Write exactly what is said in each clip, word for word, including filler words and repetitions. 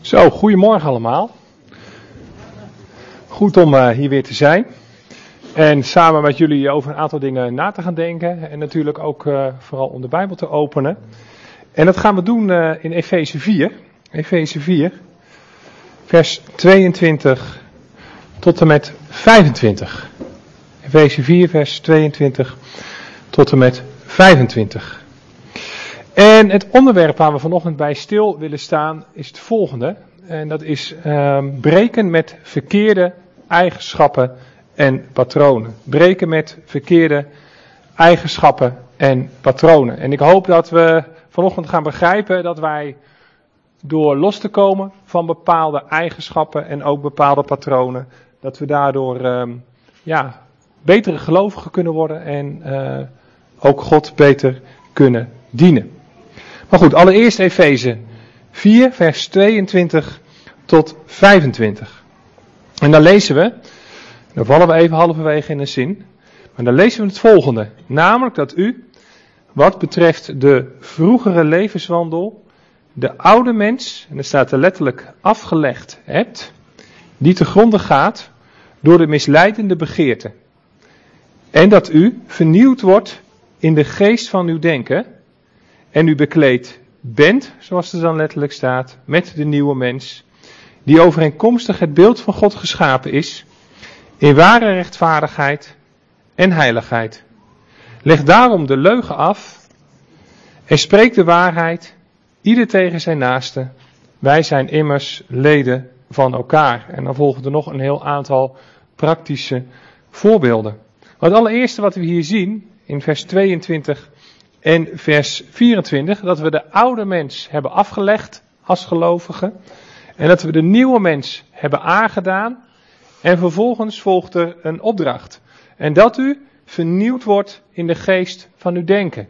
Zo, goedemorgen allemaal. Goed om uh, hier weer te zijn. En samen met jullie over een aantal dingen na te gaan denken. En natuurlijk ook uh, vooral om de Bijbel te openen. En dat gaan we doen uh, in Efeze vier. Efeze vier, vers tweeëntwintig tot en met vijfentwintig. Efeze vier, vers tweeëntwintig tot en met vijfentwintig. En het onderwerp waar we vanochtend bij stil willen staan is het volgende. En dat is uh, breken met verkeerde eigenschappen en patronen. Breken met verkeerde eigenschappen en patronen. En ik hoop dat we vanochtend gaan begrijpen dat wij door los te komen van bepaalde eigenschappen en ook bepaalde patronen, dat we daardoor uh, ja, betere gelovigen kunnen worden en uh, ook God beter kunnen dienen. Maar goed, allereerst Efeze vier, vers tweeëntwintig tot vijfentwintig. En dan lezen we, dan vallen we even halverwege in een zin, maar dan lezen we het volgende. Namelijk dat u, wat betreft de vroegere levenswandel, de oude mens, en er staat er letterlijk afgelegd hebt, die te gronde gaat door de misleidende begeerte. En dat u vernieuwd wordt in de geest van uw denken en u bekleed bent, zoals er dan letterlijk staat, met de nieuwe mens, die overeenkomstig het beeld van God geschapen is, in ware rechtvaardigheid en heiligheid. Leg daarom de leugen af en spreek de waarheid, ieder tegen zijn naaste. Wij zijn immers leden van elkaar. En dan volgen er nog een heel aantal praktische voorbeelden. Maar het allereerste wat we hier zien, in vers tweeëntwintig en vers vierentwintig, dat we de oude mens hebben afgelegd als gelovigen. En dat we de nieuwe mens hebben aangedaan. En vervolgens volgt er een opdracht. En dat u vernieuwd wordt in de geest van uw denken.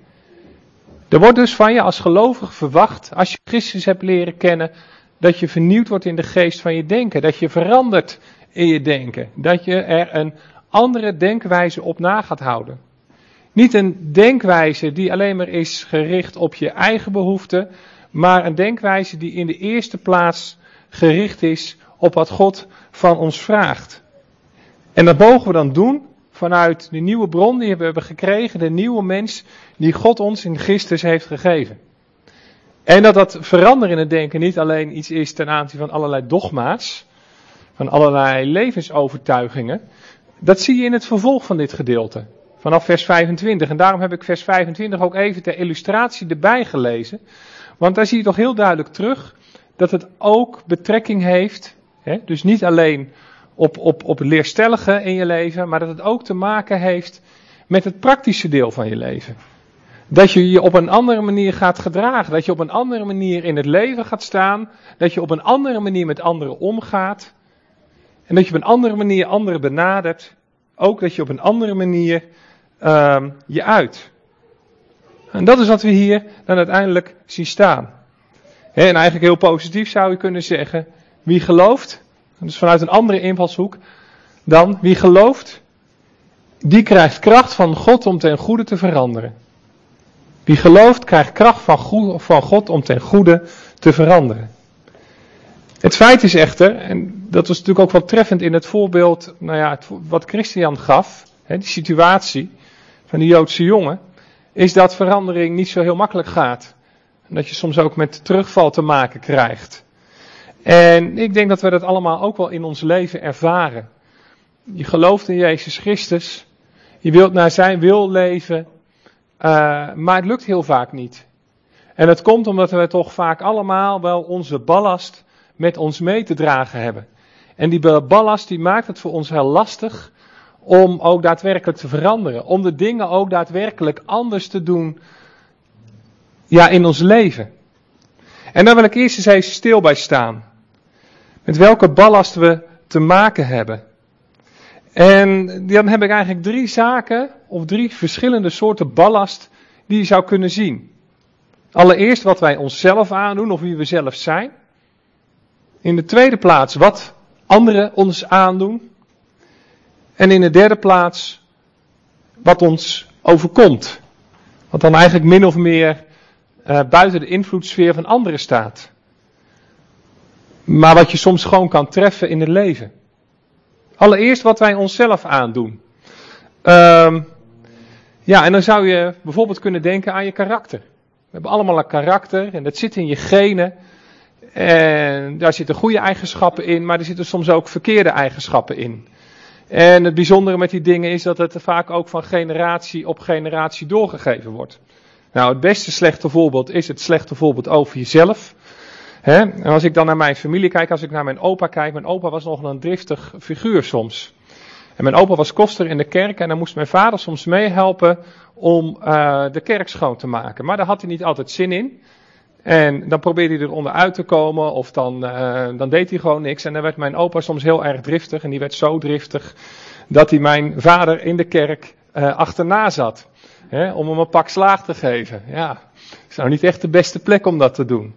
Er wordt dus van je als gelovige verwacht, als je Christus hebt leren kennen, dat je vernieuwd wordt in de geest van je denken. Dat je verandert in je denken. Dat je er een andere denkwijze op na gaat houden. Niet een denkwijze die alleen maar is gericht op je eigen behoeften, maar een denkwijze die in de eerste plaats gericht is op wat God van ons vraagt. En dat mogen we dan doen vanuit de nieuwe bron die we hebben gekregen, de nieuwe mens die God ons in Christus heeft gegeven. En dat dat veranderen in het denken niet alleen iets is ten aanzien van allerlei dogma's, van allerlei levensovertuigingen. Dat zie je in het vervolg van dit gedeelte, vanaf vers vijfentwintig. En daarom heb ik vers vijfentwintig ook even ter illustratie erbij gelezen. Want daar zie je toch heel duidelijk terug dat het ook betrekking heeft, hè, dus niet alleen op, op, op het leerstellige in je leven, maar dat het ook te maken heeft met het praktische deel van je leven. Dat je je op een andere manier gaat gedragen, dat je op een andere manier in het leven gaat staan, dat je op een andere manier met anderen omgaat en dat je op een andere manier anderen benadert, ook dat je op een andere manier uh, je uit. En dat is wat we hier dan uiteindelijk zien staan. He, en eigenlijk heel positief zou je kunnen zeggen, wie gelooft, dus vanuit een andere invalshoek dan wie gelooft, die krijgt kracht van God om ten goede te veranderen. Wie gelooft krijgt kracht van, goed, van God om ten goede te veranderen. Het feit is echter, en dat was natuurlijk ook wel treffend in het voorbeeld, nou ja, het, wat Christian gaf, he, die situatie van die Joodse jongen, is dat verandering niet zo heel makkelijk gaat. En dat je soms ook met terugval te maken krijgt. En ik denk dat we dat allemaal ook wel in ons leven ervaren. Je gelooft in Jezus Christus. Je wilt naar zijn wil leven. Uh, maar het lukt heel vaak niet. En dat komt omdat we toch vaak allemaal wel onze ballast met ons mee te dragen hebben. En die ballast die maakt het voor ons heel lastig om ook daadwerkelijk te veranderen. Om de dingen ook daadwerkelijk anders te doen, ja, in ons leven. En daar wil ik eerst eens even stil bij staan. Met welke ballast we te maken hebben. En dan heb ik eigenlijk drie zaken, of drie verschillende soorten ballast, die je zou kunnen zien. Allereerst wat wij onszelf aandoen, of wie we zelf zijn. In de tweede plaats wat anderen ons aandoen. En in de derde plaats wat ons overkomt. Wat dan eigenlijk min of meer uh, buiten de invloedssfeer van anderen staat. maar wat je soms gewoon kan treffen in het leven. Allereerst wat wij onszelf aandoen. Um, ja, en dan zou je bijvoorbeeld kunnen denken aan je karakter. We hebben allemaal een karakter en dat zit in je genen. En daar zitten goede eigenschappen in, maar er zitten soms ook verkeerde eigenschappen in. En het bijzondere met die dingen is dat het vaak ook van generatie op generatie doorgegeven wordt. Nou, het beste slechte voorbeeld is het slechte voorbeeld over jezelf. He? En als ik dan naar mijn familie kijk, als ik naar mijn opa kijk, mijn opa was nog een driftig figuur soms. En mijn opa was koster in de kerk en dan moest mijn vader soms meehelpen om uh, de kerk schoon te maken. Maar daar had hij niet altijd zin in. En dan probeerde hij eronder uit te komen of dan, uh, dan deed hij gewoon niks. En dan werd mijn opa soms heel erg driftig en die werd zo driftig dat hij mijn vader in de kerk uh, achterna zat. He? Om hem een pak slaag te geven. Ja, het is nou niet echt de beste plek om dat te doen.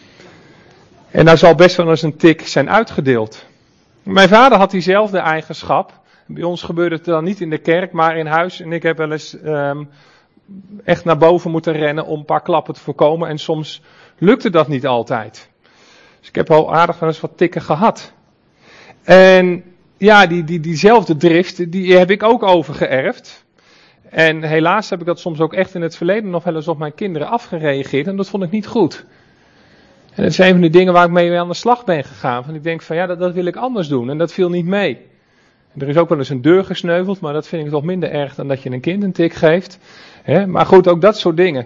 En daar zal best wel eens een tik zijn uitgedeeld. Mijn vader had diezelfde eigenschap. Bij ons gebeurde het dan niet in de kerk, maar in huis. En ik heb wel eens um, echt naar boven moeten rennen om een paar klappen te voorkomen. En soms lukte dat niet altijd. Dus ik heb al aardig wel eens wat tikken gehad. En ja, die, die, diezelfde drift, die heb ik ook overgeërfd. En helaas heb ik dat soms ook echt in het verleden nog wel eens op mijn kinderen afgereageerd. En dat vond ik niet goed. En dat is een van de dingen waar ik mee aan de slag ben gegaan. Van ik denk van ja, dat, dat wil ik anders doen. En dat viel niet mee. En er is ook wel eens een deur gesneuveld, maar dat vind ik toch minder erg dan dat je een kind een tik geeft. He, maar goed, ook dat soort dingen.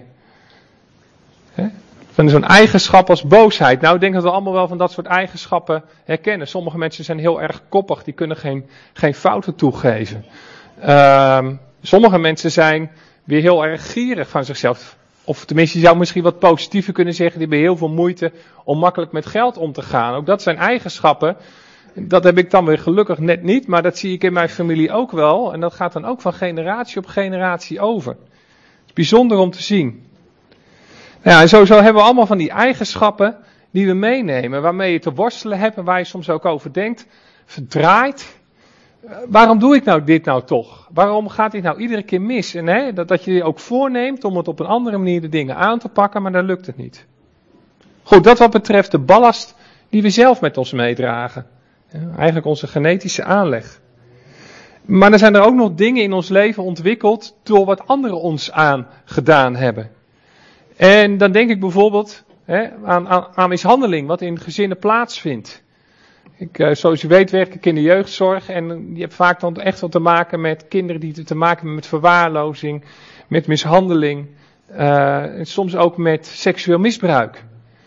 He, van zo'n eigenschap als boosheid. Nou, ik denk dat we allemaal wel van dat soort eigenschappen herkennen. Sommige mensen zijn heel erg koppig, die kunnen geen, geen fouten toegeven. Um, sommige mensen zijn weer heel erg gierig van zichzelf. Of tenminste, je zou misschien wat positiever kunnen zeggen, die hebben heel veel moeite om makkelijk met geld om te gaan. Ook dat zijn eigenschappen. Dat heb ik dan weer gelukkig net niet, maar dat zie ik in mijn familie ook wel. En dat gaat dan ook van generatie op generatie over. Het is bijzonder om te zien. Nou ja, en sowieso hebben we allemaal van die eigenschappen die we meenemen, waarmee je te worstelen hebt en waar je soms ook over denkt, verdraait. Waarom doe ik nou dit nou toch? Waarom gaat dit nou iedere keer mis? En hè, dat, dat je je ook voorneemt om het op een andere manier de dingen aan te pakken, maar dan lukt het niet. Goed, dat wat betreft de ballast die we zelf met ons meedragen. Eigenlijk onze genetische aanleg. Maar er zijn er ook nog dingen in ons leven ontwikkeld door wat anderen ons aangedaan hebben. En dan denk ik bijvoorbeeld hè, aan, aan, aan mishandeling wat in gezinnen plaatsvindt. Ik, zoals u weet werk ik in de jeugdzorg en je hebt vaak dan echt wat te maken met kinderen die te maken hebben met verwaarlozing, met mishandeling, uh, en soms ook met seksueel misbruik.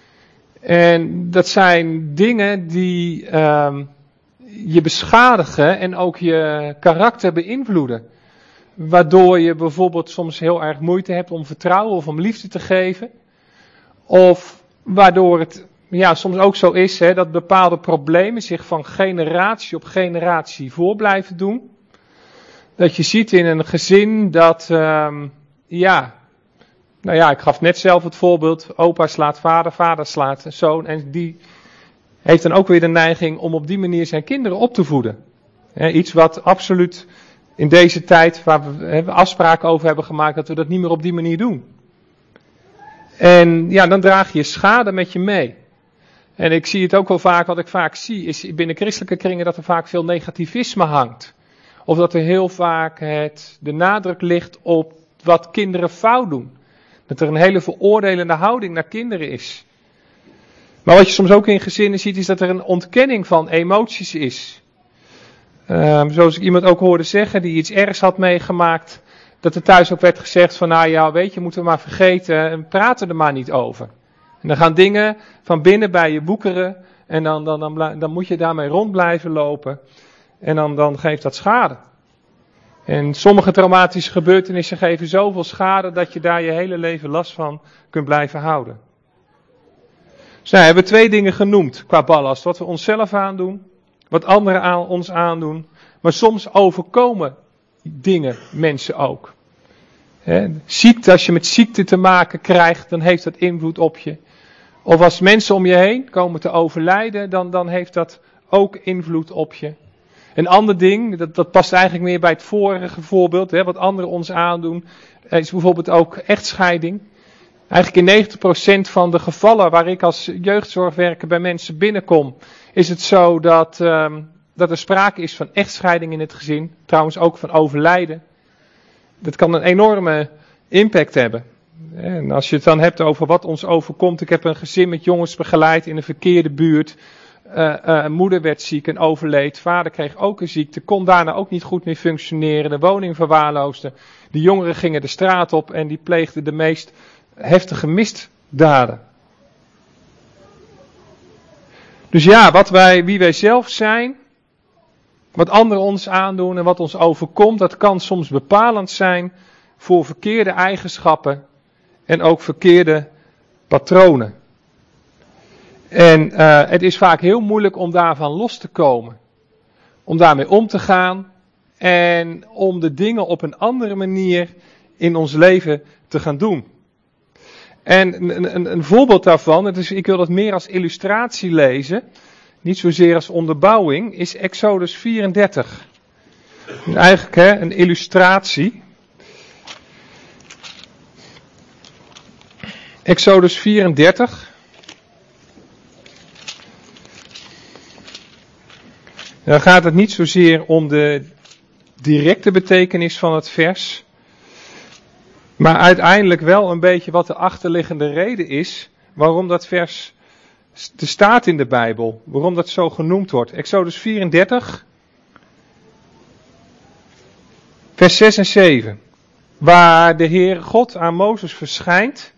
En dat zijn dingen die uh, je beschadigen en ook je karakter beïnvloeden. Waardoor je bijvoorbeeld soms heel erg moeite hebt om vertrouwen of om liefde te geven. Of waardoor het ja, soms ook zo is hè, dat bepaalde problemen zich van generatie op generatie voor blijven doen. Dat je ziet in een gezin dat, um, ja, nou ja, ik gaf net zelf het voorbeeld, opa slaat vader, vader slaat zoon. En die heeft dan ook weer de neiging om op die manier zijn kinderen op te voeden. He, iets wat absoluut in deze tijd, waar we he, afspraken over hebben gemaakt, dat we dat niet meer op die manier doen. En ja, dan draag je schade met je mee. En ik zie het ook wel vaak, wat ik vaak zie, is binnen christelijke kringen dat er vaak veel negativisme hangt. Of dat er heel vaak het, de nadruk ligt op wat kinderen fout doen. Dat er een hele veroordelende houding naar kinderen is. Maar wat je soms ook in gezinnen ziet, is dat er een ontkenning van emoties is. Um, zoals ik iemand ook hoorde zeggen, die iets ergs had meegemaakt, dat er thuis ook werd gezegd van, nou ja, weet je, moeten we maar vergeten en praten er maar niet over. En dan gaan dingen van binnen bij je boekeren en dan, dan, dan, dan moet je daarmee rond blijven lopen. En dan, dan geeft dat schade. En sommige traumatische gebeurtenissen geven zoveel schade dat je daar je hele leven last van kunt blijven houden. Dus nou, we hebben twee dingen genoemd qua ballast. Wat we onszelf aandoen, wat anderen aan ons aandoen. Maar soms overkomen dingen mensen ook. He, ziekte, als je met ziekte te maken krijgt, dan heeft dat invloed op je. Of als mensen om je heen komen te overlijden, dan, dan heeft dat ook invloed op je. Een ander ding, dat, dat past eigenlijk meer bij het vorige voorbeeld, hè, wat anderen ons aandoen, is bijvoorbeeld ook echtscheiding. Eigenlijk in negentig procent van de gevallen waar ik als jeugdzorgwerker bij mensen binnenkom, is het zo dat, um, dat er sprake is van echtscheiding in het gezin. Trouwens ook van overlijden. Dat kan een enorme impact hebben. En als je het dan hebt over wat ons overkomt. Ik heb een gezin met jongens begeleid in een verkeerde buurt. Uh, uh, moeder werd ziek en overleed. Vader kreeg ook een ziekte. Kon daarna ook niet goed meer functioneren. De woning verwaarloosde. De jongeren gingen de straat op en die pleegden de meest heftige misdaden. Dus ja, wat wij, wie wij zelf zijn, wat anderen ons aandoen en wat ons overkomt, dat kan soms bepalend zijn voor verkeerde eigenschappen en ook verkeerde patronen. En uh, het is vaak heel moeilijk om daarvan los te komen. Om daarmee om te gaan en om de dingen op een andere manier in ons leven te gaan doen. En een, een, een voorbeeld daarvan, het is, ik wil dat meer als illustratie lezen, niet zozeer als onderbouwing, is Exodus vierendertig. Dus eigenlijk hè, een illustratie. Exodus vierendertig. Dan gaat het niet zozeer om de directe betekenis van het vers, maar uiteindelijk wel een beetje wat de achterliggende reden is waarom dat vers er staat in de Bijbel, waarom dat zo genoemd wordt. Exodus vierendertig, vers zes en zeven, waar de Heer God aan Mozes verschijnt.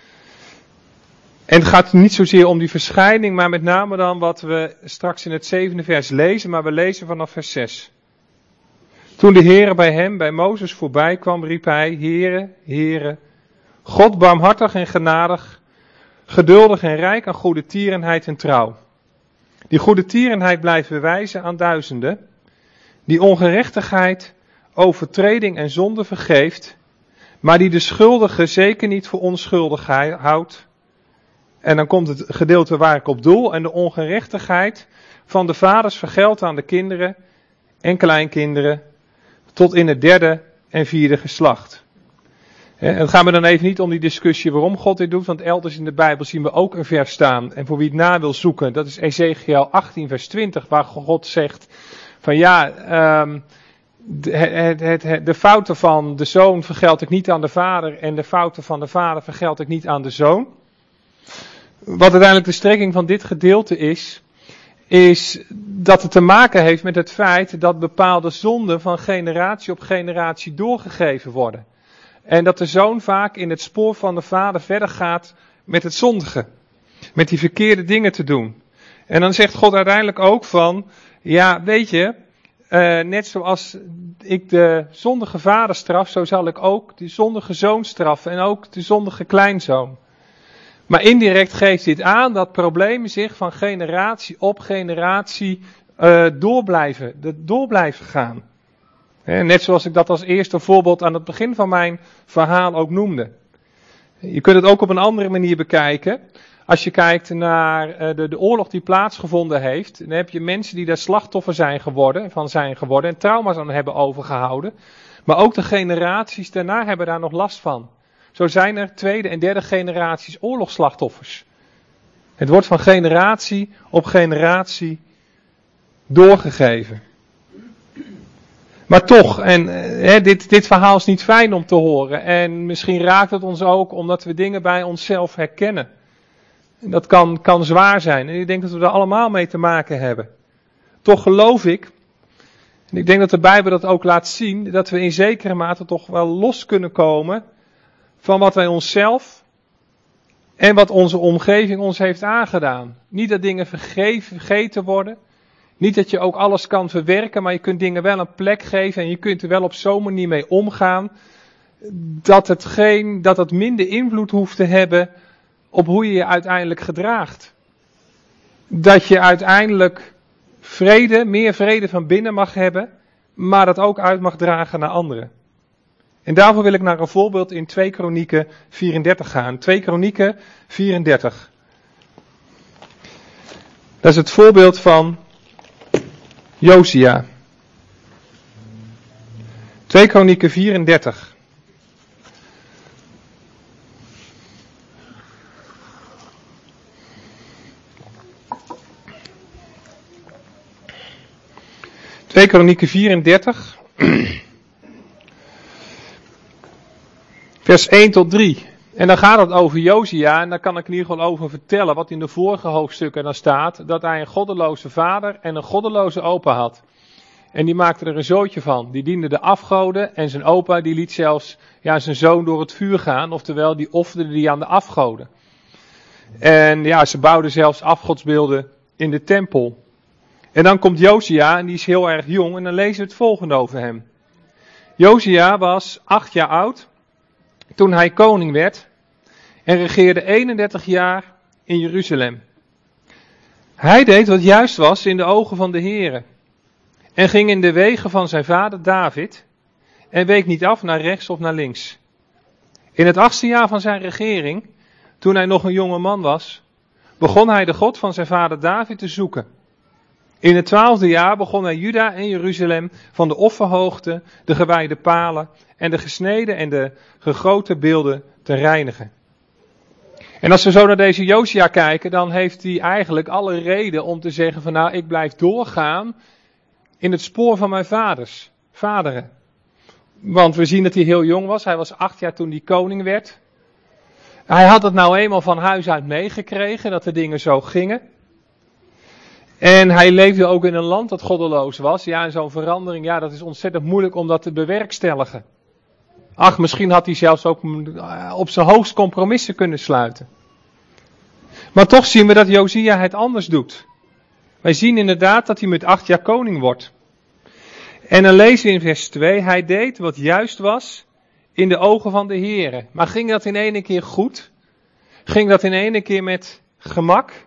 En het gaat niet zozeer om die verschijning, maar met name dan wat we straks in het zevende vers lezen, maar we lezen vanaf vers zes. Toen de Heere bij hem, bij Mozes voorbij kwam, riep hij, Heere, Heere, God barmhartig en genadig, geduldig en rijk aan goede tierenheid en trouw. Die goede tierenheid blijft bewijzen aan duizenden, die ongerechtigheid, overtreding en zonde vergeeft, maar die de schuldige zeker niet voor onschuldig houdt. En dan komt het gedeelte waar ik op doel, en de ongerechtigheid van de vaders vergeldt aan de kinderen en kleinkinderen, tot in het derde en vierde geslacht. En het gaat me dan even niet om die discussie waarom God dit doet, want elders in de Bijbel zien we ook een vers staan. En voor wie het na wil zoeken, dat is Ezekiel achttien vers twintig, waar God zegt van ja, um, de, het, het, het, de fouten van de zoon vergeld ik niet aan de vader en de fouten van de vader vergeld ik niet aan de zoon. Wat uiteindelijk de strekking van dit gedeelte is, is dat het te maken heeft met het feit dat bepaalde zonden van generatie op generatie doorgegeven worden. En dat de zoon vaak in het spoor van de vader verder gaat met het zondige. Met die verkeerde dingen te doen. En dan zegt God uiteindelijk ook van, ja weet je, uh, net zoals ik de zondige vader straf, zo zal ik ook de zondige zoon straffen en ook de zondige kleinzoon. Maar indirect geeft dit aan dat problemen zich van generatie op generatie uh, door, blijven, door blijven gaan. He, net zoals ik dat als eerste voorbeeld aan het begin van mijn verhaal ook noemde. Je kunt het ook op een andere manier bekijken. Als je kijkt naar uh, de, de oorlog die plaatsgevonden heeft, dan heb je mensen die daar slachtoffer zijn geworden, van zijn geworden en trauma's aan hebben overgehouden. Maar ook de generaties daarna hebben daar nog last van. Zo zijn er tweede en derde generaties oorlogsslachtoffers. Het wordt van generatie op generatie doorgegeven. Maar toch, en hè, dit, dit verhaal is niet fijn om te horen. En misschien raakt het ons ook omdat we dingen bij onszelf herkennen. En dat kan, kan zwaar zijn. En ik denk dat we er allemaal mee te maken hebben. Toch geloof ik, en ik denk dat de Bijbel dat ook laat zien, dat we in zekere mate toch wel los kunnen komen van wat wij onszelf en wat onze omgeving ons heeft aangedaan. Niet dat dingen vergeven, vergeten worden. Niet dat je ook alles kan verwerken, maar je kunt dingen wel een plek geven en je kunt er wel op zo'n manier mee omgaan dat het, geen, dat het minder invloed hoeft te hebben op hoe je je uiteindelijk gedraagt. Dat je uiteindelijk vrede, meer vrede van binnen mag hebben, maar dat ook uit mag dragen naar anderen. En daarvoor wil ik naar een voorbeeld in twee Kronieken vierendertig gaan. twee Kronieken vierendertig. Dat is het voorbeeld van Josia. twee Kronieken vierendertig. twee Kronieken vierendertig, vers één tot drie. En dan gaat het over Josia, en daar kan ik in ieder geval over vertellen wat in de vorige hoofdstukken dan staat, dat hij een goddeloze vader en een goddeloze opa had. En die maakte er een zootje van. Die diende de afgoden en zijn opa die liet zelfs ja, zijn zoon door het vuur gaan, oftewel die offerde die aan de afgoden. En ja, ze bouwden zelfs afgodsbeelden in de tempel. En dan komt Josia en die is heel erg jong en dan lezen we het volgende over hem. Josia was acht jaar oud toen hij koning werd en regeerde eenendertig jaar in Jeruzalem. Hij deed wat juist was in de ogen van de Heere en ging in de wegen van zijn vader David en week niet af naar rechts of naar links. In het achtste jaar van zijn regering, toen hij nog een jonge man was, begon hij de God van zijn vader David te zoeken. In het twaalfde jaar begon hij Juda en Jeruzalem van de offerhoogte, de gewijde palen en de gesneden en de gegoten beelden te reinigen. En als we zo naar deze Josia kijken, dan heeft hij eigenlijk alle reden om te zeggen van nou, ik blijf doorgaan in het spoor van mijn vaders, vaderen. Want we zien dat hij heel jong was, hij was acht jaar toen hij koning werd. Hij had het nou eenmaal van huis uit meegekregen, dat de dingen zo gingen. En hij leefde ook in een land dat goddeloos was. Ja, en zo'n verandering, ja, dat is ontzettend moeilijk om dat te bewerkstelligen. Ach, misschien had hij zelfs ook op zijn hoogst compromissen kunnen sluiten. Maar toch zien we dat Josia het anders doet. Wij zien inderdaad dat hij met acht jaar koning wordt. En dan lezen we in vers twee, hij deed wat juist was in de ogen van de Heere. Maar ging dat in ene keer goed? Ging dat in ene keer met gemak?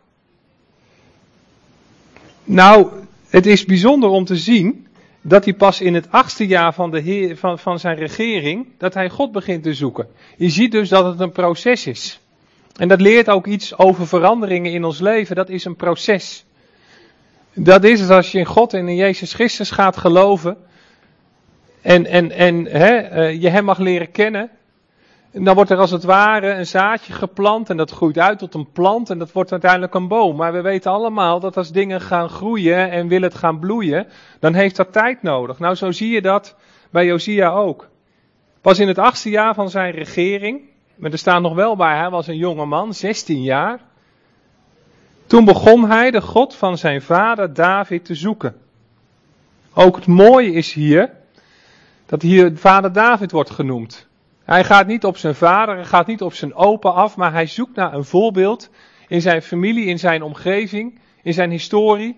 Nou, het is bijzonder om te zien dat hij pas in het achtste jaar van, de heer, van, van zijn regering, dat hij God begint te zoeken. Je ziet dus dat het een proces is. En dat leert ook iets over veranderingen in ons leven. Dat is een proces. Dat is het als je in God en in Jezus Christus gaat geloven. En, en, en hè, je hem mag leren kennen. Dan wordt er als het ware een zaadje geplant en dat groeit uit tot een plant en dat wordt uiteindelijk een boom. Maar we weten allemaal dat als dingen gaan groeien en willen het gaan bloeien, dan heeft dat tijd nodig. Nou, zo zie je dat bij Josia ook. Pas in het achtste jaar van zijn regering, maar er staat nog wel bij, hij was een jonge man, zestien jaar. Toen begon hij de God van zijn vader David te zoeken. Ook het mooie is hier, dat hier vader David wordt genoemd. Hij gaat niet op zijn vader, hij gaat niet op zijn opa af, maar hij zoekt naar een voorbeeld in zijn familie, in zijn omgeving, in zijn historie.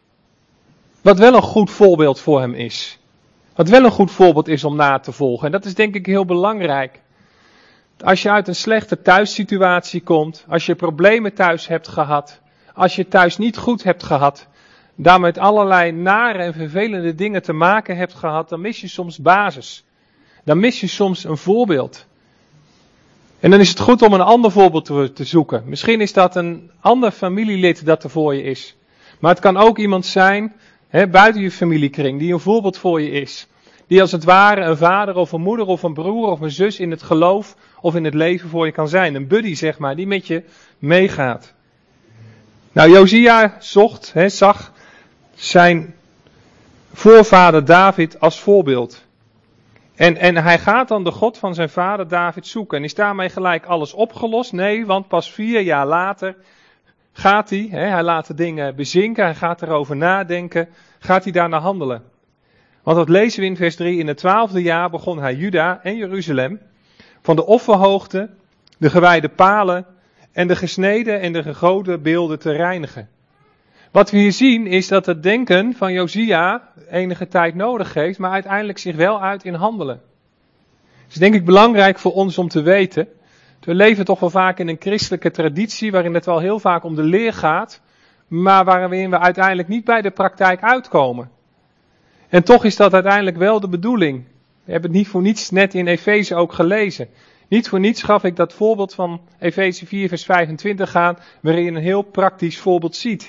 Wat wel een goed voorbeeld voor hem is. Wat wel een goed voorbeeld is om na te volgen. En dat is denk ik heel belangrijk. Als je uit een slechte thuissituatie komt, als je problemen thuis hebt gehad, als je thuis niet goed hebt gehad, daar met allerlei nare en vervelende dingen te maken hebt gehad, dan mis je soms basis. Dan mis je soms een voorbeeld. En dan is het goed om een ander voorbeeld te, te zoeken. Misschien is dat een ander familielid dat er voor je is. Maar het kan ook iemand zijn, hè, buiten je familiekring, die een voorbeeld voor je is. Die als het ware een vader of een moeder of een broer of een zus in het geloof of in het leven voor je kan zijn. Een buddy, zeg maar, die met je meegaat. Nou, Josia zocht, hè, zag zijn voorvader David als voorbeeld. En, en hij gaat dan de God van zijn vader David zoeken. En is daarmee gelijk alles opgelost? Nee, want pas vier jaar later gaat hij, hè, hij laat de dingen bezinken, hij gaat erover nadenken, gaat hij daarna handelen. Want dat lezen we in vers drie, in het twaalfde jaar begon hij Juda en Jeruzalem van de offerhoogte, de gewijde palen en de gesneden en de gegoten beelden te reinigen. Wat we hier zien is dat het denken van Josia enige tijd nodig heeft, maar uiteindelijk zich wel uit in handelen. Het is denk ik belangrijk voor ons om te weten. We leven toch wel vaak in een christelijke traditie waarin het wel heel vaak om de leer gaat, maar waarin we uiteindelijk niet bij de praktijk uitkomen. En toch is dat uiteindelijk wel de bedoeling. We hebben het niet voor niets net in Efeze ook gelezen. Niet voor niets gaf ik dat voorbeeld van Efeze vier vers vijfentwintig aan, waarin je een heel praktisch voorbeeld ziet.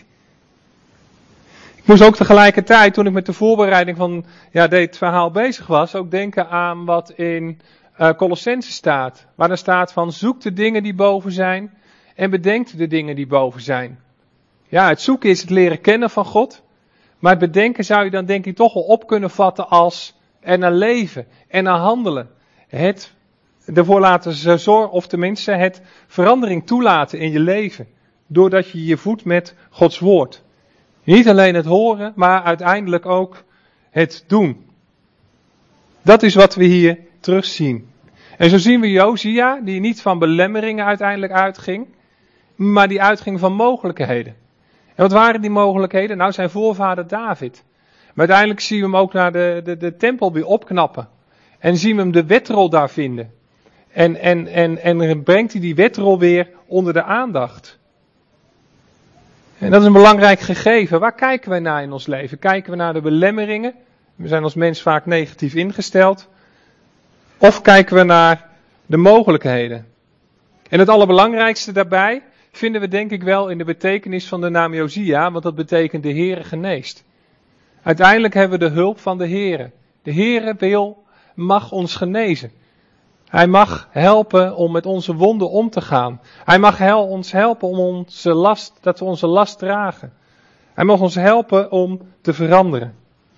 Ik moest ook tegelijkertijd, toen ik met de voorbereiding van ja, dit verhaal bezig was, ook denken aan wat in uh, Colossense staat. Waar er staat van, zoek de dingen die boven zijn en bedenk de dingen die boven zijn. Ja, het zoeken is het leren kennen van God. Maar het bedenken zou je dan denk ik toch wel op kunnen vatten als er naar leven en naar handelen. Het ervoor laten zorgen, of tenminste het verandering toelaten in je leven. Doordat je je voedt met Gods woord. Niet alleen het horen, maar uiteindelijk ook het doen. Dat is wat we hier terugzien. En zo zien we Josia, die niet van belemmeringen uiteindelijk uitging, maar die uitging van mogelijkheden. En wat waren die mogelijkheden? Nou, zijn voorvader David. Maar uiteindelijk zien we hem ook naar de, de, de tempel weer opknappen. En zien we hem de wetrol daar vinden. En, en, en, en brengt hij die wetrol weer onder de aandacht. En dat is een belangrijk gegeven. Waar kijken wij naar in ons leven? Kijken we naar de belemmeringen? We zijn als mens vaak negatief ingesteld. Of kijken we naar de mogelijkheden? En het allerbelangrijkste daarbij vinden we denk ik wel in de betekenis van de naam Josia, want dat betekent de Heere geneest. Uiteindelijk hebben we de hulp van de Heere. De Heere wil, mag ons genezen. Hij mag helpen om met onze wonden om te gaan. Hij mag hel, ons helpen om onze last, dat we onze last dragen. Hij mag ons helpen om te veranderen.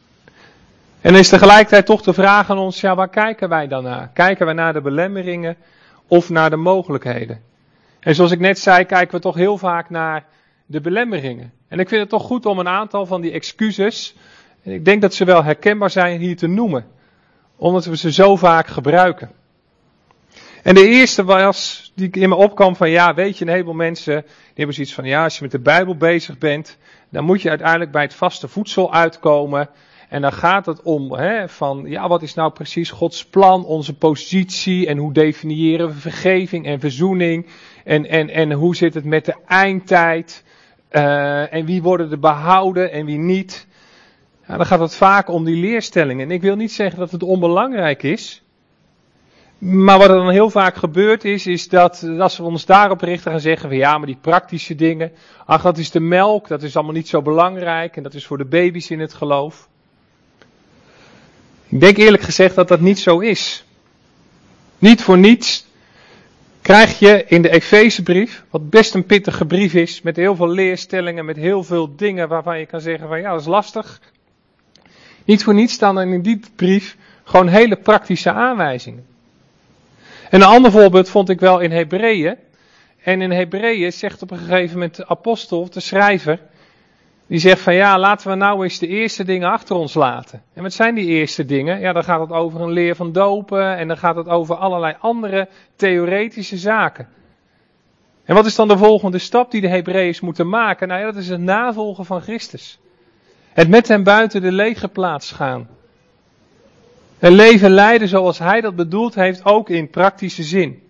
En is tegelijkertijd toch de vraag aan ons, ja, waar kijken wij dan naar? Kijken wij naar de belemmeringen of naar de mogelijkheden? En zoals ik net zei, kijken we toch heel vaak naar de belemmeringen. En ik vind het toch goed om een aantal van die excuses, en ik denk dat ze wel herkenbaar zijn, hier te noemen. Omdat we ze zo vaak gebruiken. En de eerste was, die in me opkwam van, ja, weet je, een heleboel mensen, die hebben zoiets van, ja, als je met de Bijbel bezig bent, dan moet je uiteindelijk bij het vaste voedsel uitkomen. En dan gaat het om, hè, van, ja, wat is nou precies Gods plan, onze positie, en hoe definiëren we vergeving en verzoening, en, en, en hoe zit het met de eindtijd, uh, en wie worden er behouden en wie niet. Ja, dan gaat het vaak om die leerstellingen. En ik wil niet zeggen dat het onbelangrijk is. Maar wat er dan heel vaak gebeurt is, is dat als we ons daarop richten gaan zeggen van ja, maar die praktische dingen, ach dat is de melk, dat is allemaal niet zo belangrijk en dat is voor de baby's in het geloof. Ik denk eerlijk gezegd dat dat niet zo is. Niet voor niets krijg je in de Efezebrief, wat best een pittige brief is, met heel veel leerstellingen, met heel veel dingen waarvan je kan zeggen van ja, dat is lastig. Niet voor niets staan er in die brief gewoon hele praktische aanwijzingen. En een ander voorbeeld vond ik wel in Hebreeën. En in Hebreeën zegt op een gegeven moment de apostel, de schrijver, die zegt van ja, laten we nou eens de eerste dingen achter ons laten. En wat zijn die eerste dingen? Ja, dan gaat het over een leer van dopen en dan gaat het over allerlei andere theoretische zaken. En wat is dan de volgende stap die de Hebreeërs moeten maken? Nou ja, dat is het navolgen van Christus. Het met hem buiten de legerplaats gaan. Een leven leiden zoals hij dat bedoeld heeft, ook in praktische zin.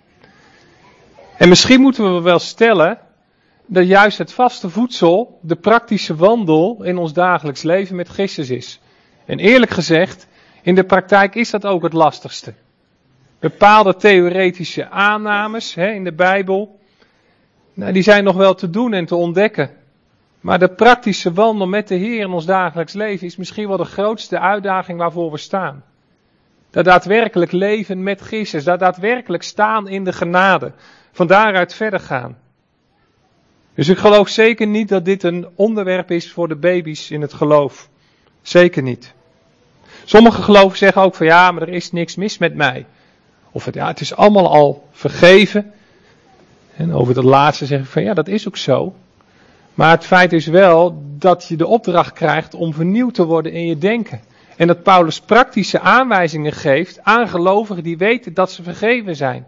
En misschien moeten we wel stellen dat juist het vaste voedsel de praktische wandel in ons dagelijks leven met Christus is. En eerlijk gezegd, in de praktijk is dat ook het lastigste. Bepaalde theoretische aannames hè, in de Bijbel, nou, die zijn nog wel te doen en te ontdekken. Maar de praktische wandel met de Heer in ons dagelijks leven is misschien wel de grootste uitdaging waarvoor we staan. Dat daadwerkelijk leven met Christus, dat daadwerkelijk staan in de genade, van daaruit verder gaan. Dus ik geloof zeker niet dat dit een onderwerp is voor de baby's in het geloof. Zeker niet. Sommige geloven zeggen ook van ja, maar er is niks mis met mij. Of het, ja, het is allemaal al vergeven. En over dat laatste zeg ik van ja, dat is ook zo. Maar het feit is wel dat je de opdracht krijgt om vernieuwd te worden in je denken. En dat Paulus praktische aanwijzingen geeft aan gelovigen die weten dat ze vergeven zijn.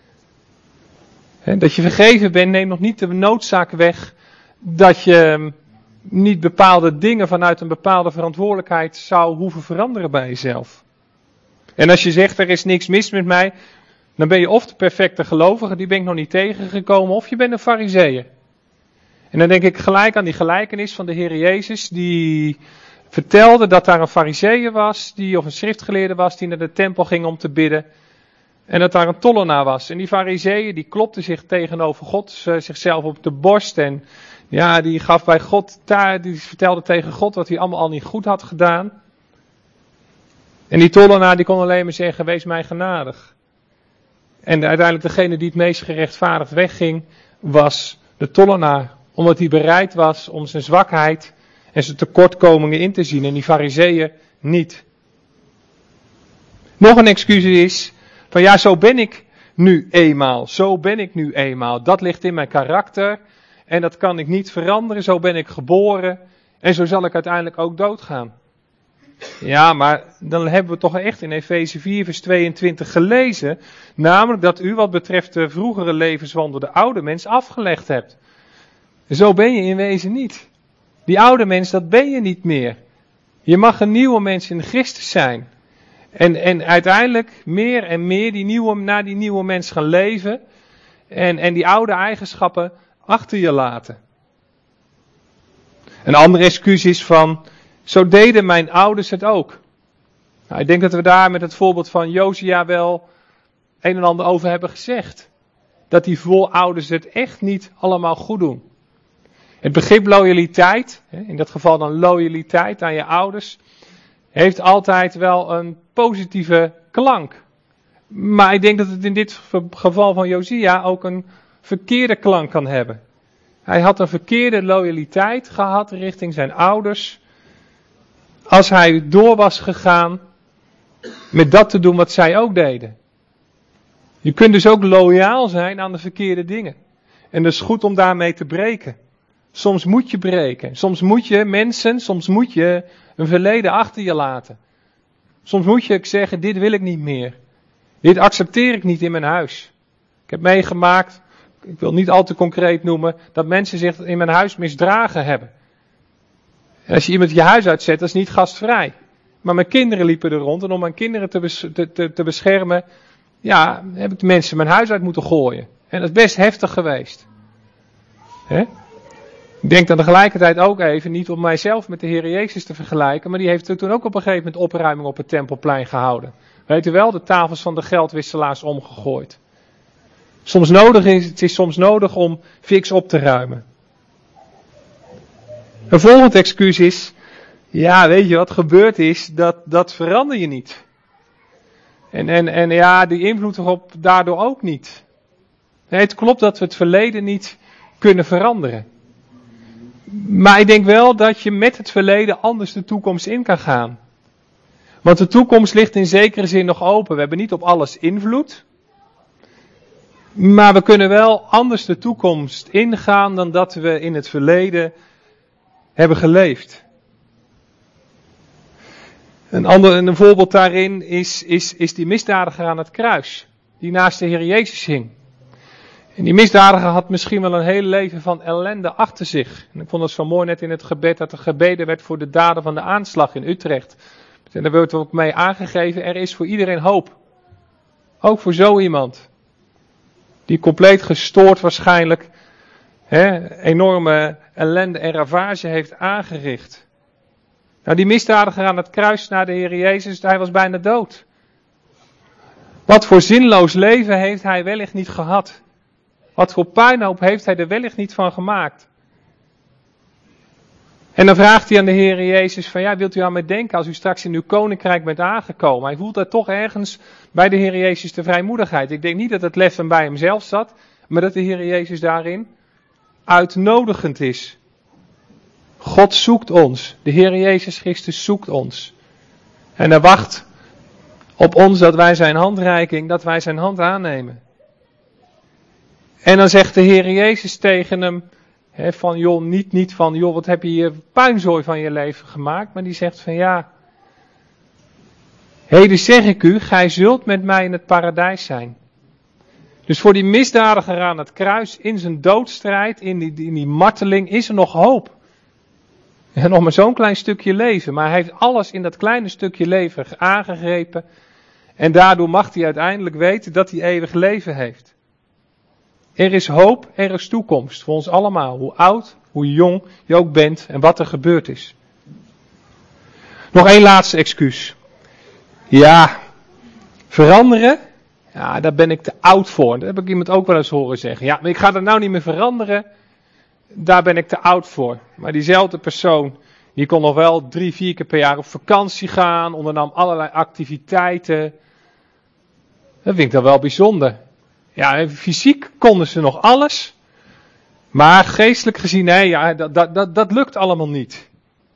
He, dat je vergeven bent neemt nog niet de noodzaak weg dat je niet bepaalde dingen vanuit een bepaalde verantwoordelijkheid zou hoeven veranderen bij jezelf. En als je zegt er is niks mis met mij, dan ben je of de perfecte gelovige, die ben ik nog niet tegengekomen, of je bent een farizeeër. En dan denk ik gelijk aan die gelijkenis van de Heer Jezus, die vertelde dat daar een farizeeër was, die, of een schriftgeleerde was, die naar de tempel ging om te bidden. En dat daar een tollenaar was. En die farizeeër, die klopte zich tegenover God, uh, zichzelf op de borst. En ja, die gaf bij God, daar, die vertelde tegen God wat hij allemaal al niet goed had gedaan. En die tollenaar, die kon alleen maar zeggen, wees mij genadig. En uiteindelijk degene die het meest gerechtvaardigd wegging, was de tollenaar. Omdat hij bereid was om zijn zwakheid en zijn tekortkomingen in te zien en die farizeeën niet. Nog een excuus is van ja, zo ben ik nu eenmaal, zo ben ik nu eenmaal. Dat ligt in mijn karakter en dat kan ik niet veranderen, zo ben ik geboren en zo zal ik uiteindelijk ook doodgaan. Ja, maar dan hebben we toch echt in Efeze vier vers tweeëntwintig gelezen, namelijk dat u wat betreft de vroegere levenswandel de oude mens afgelegd hebt. Zo ben je in wezen niet. Die oude mens, dat ben je niet meer. Je mag een nieuwe mens in Christus zijn. En, en uiteindelijk meer en meer die nieuwe, naar die nieuwe mens gaan leven. En, en die oude eigenschappen achter je laten. Een andere excuus is van, zo deden mijn ouders het ook. Nou, ik denk dat we daar met het voorbeeld van Josia wel een en ander over hebben gezegd. Dat die voorouders het echt niet allemaal goed doen. Het begrip loyaliteit, in dat geval dan loyaliteit aan je ouders, heeft altijd wel een positieve klank. Maar ik denk dat het in dit geval van Josia ook een verkeerde klank kan hebben. Hij had een verkeerde loyaliteit gehad richting zijn ouders, als hij door was gegaan met dat te doen wat zij ook deden. Je kunt dus ook loyaal zijn aan de verkeerde dingen. En dat is goed om daarmee te breken. Soms moet je breken. Soms moet je mensen, soms moet je een verleden achter je laten. Soms moet je zeggen, dit wil ik niet meer. Dit accepteer ik niet in mijn huis. Ik heb meegemaakt, ik wil niet al te concreet noemen, dat mensen zich in mijn huis misdragen hebben. En als je iemand je huis uitzet, dat is niet gastvrij. Maar mijn kinderen liepen er rond en om mijn kinderen te, bes- te, te, te beschermen, ja, heb ik de mensen mijn huis uit moeten gooien. En dat is best heftig geweest. Hè? Ik denk dan tegelijkertijd ook even, niet om mijzelf met de Heer Jezus te vergelijken, maar die heeft toen ook op een gegeven moment opruiming op het Tempelplein gehouden. Weet u wel, de tafels van de geldwisselaars omgegooid. Soms nodig is, het is soms nodig om fix op te ruimen. Een volgend excuus is, ja, weet je wat gebeurd is, dat, dat verander je niet. En, en, en ja, die invloed erop daardoor ook niet. Nee, het klopt dat we het verleden niet kunnen veranderen. Maar ik denk wel dat je met het verleden anders de toekomst in kan gaan. Want de toekomst ligt in zekere zin nog open. We hebben niet op alles invloed. Maar we kunnen wel anders de toekomst ingaan dan dat we in het verleden hebben geleefd. Een, ander, een voorbeeld daarin is, is, is die misdadiger aan het kruis. Die naast de Heer Jezus hing. En die misdadiger had misschien wel een hele leven van ellende achter zich. En ik vond het zo mooi net in het gebed dat er gebeden werd voor de daden van de aanslag in Utrecht. En daar wordt ook mee aangegeven, er is voor iedereen hoop. Ook voor zo iemand. Die compleet gestoord waarschijnlijk hè, enorme ellende en ravage heeft aangericht. Nou, die misdadiger aan het kruis naar de Heer Jezus, hij was bijna dood. Wat voor zinloos leven heeft hij wellicht niet gehad. Wat voor puinhoop heeft hij er wellicht niet van gemaakt. En dan vraagt hij aan de Heer Jezus van ja, wilt u aan mij denken als u straks in uw koninkrijk bent aangekomen. Hij voelt daar toch ergens bij de Heer Jezus de vrijmoedigheid. Ik denk niet dat het lef hem bij hemzelf zat, maar dat de Heer Jezus daarin uitnodigend is. God zoekt ons. De Heer Jezus Christus zoekt ons. En hij wacht op ons dat wij zijn handreiking, dat wij zijn hand aannemen. En dan zegt de Heer Jezus tegen hem, he, van joh, niet, niet van joh, wat heb je hier puinzooi van je leven gemaakt. Maar die zegt van ja, heden zeg ik u, gij zult met mij in het paradijs zijn. Dus voor die misdadiger aan het kruis, in zijn doodstrijd, in die, in die marteling, is er nog hoop. En nog maar zo'n klein stukje leven, maar hij heeft alles in dat kleine stukje leven aangegrepen. En daardoor mag hij uiteindelijk weten dat hij eeuwig leven heeft. Er is hoop, er is toekomst voor ons allemaal. Hoe oud, hoe jong je ook bent en wat er gebeurd is. Nog één laatste excuus. Ja, veranderen, ja, daar ben ik te oud voor. Dat heb ik iemand ook wel eens horen zeggen. Ja, maar ik ga er nou niet meer veranderen. Daar ben ik te oud voor. Maar diezelfde persoon, die kon nog wel drie, vier keer per jaar op vakantie gaan. Ondernam allerlei activiteiten. Dat vind ik dan wel bijzonder. Ja, fysiek konden ze nog alles. Maar geestelijk gezien, nee, ja, dat, dat, dat, dat lukt allemaal niet.